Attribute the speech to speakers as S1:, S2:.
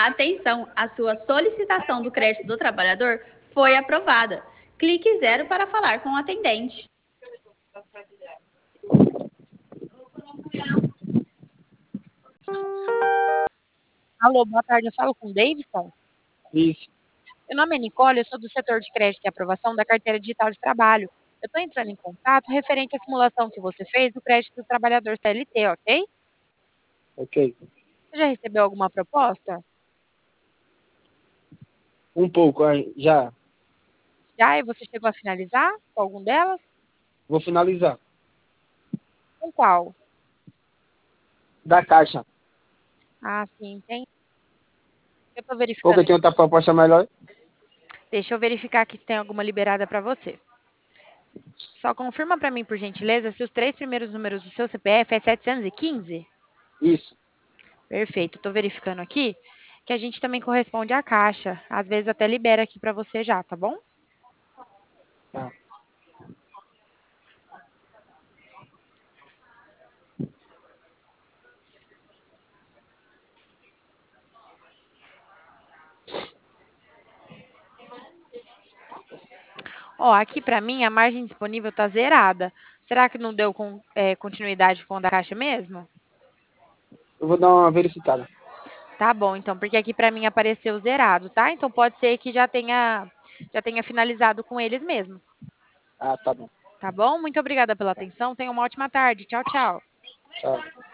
S1: Atenção, a sua solicitação do crédito do trabalhador foi aprovada. Clique zero para falar com o atendente.
S2: Alô, boa tarde. Eu falo com o Davidson.
S3: Isso.
S2: Meu nome é Nicole, eu sou do setor de crédito e aprovação da carteira digital de trabalho. Eu estou entrando em contato referente à simulação que você fez do crédito do trabalhador CLT, ok?
S3: Ok.
S2: Você já recebeu alguma proposta?
S3: Um pouco, já.
S2: Já? E você chegou a finalizar com algum delas?
S3: Vou finalizar.
S2: Com qual?
S3: Da Caixa.
S2: Ah, sim, tem. Eu estou
S3: Porque
S2: verificando.
S3: tem outra proposta melhor.
S2: Deixa eu verificar aqui se tem alguma liberada para você. Só confirma para mim, por gentileza, se os três primeiros números do seu CPF é 715?
S3: Isso.
S2: Perfeito. Estou verificando aqui que a gente também corresponde à Caixa. Às vezes até libera aqui para você já, tá bom?
S3: Tá.
S2: Ó, aqui para mim a margem disponível está zerada. Será que não deu continuidade com a da Caixa mesmo?
S3: Eu vou dar uma verificada.
S2: Tá bom, então, porque aqui para mim apareceu zerado, tá? Então pode ser que já tenha finalizado com eles mesmo,
S3: Ah, tá bom.
S2: tá bom? Muito obrigada pela atenção. Tenha uma ótima tarde. Tchau, tchau.
S3: Tchau.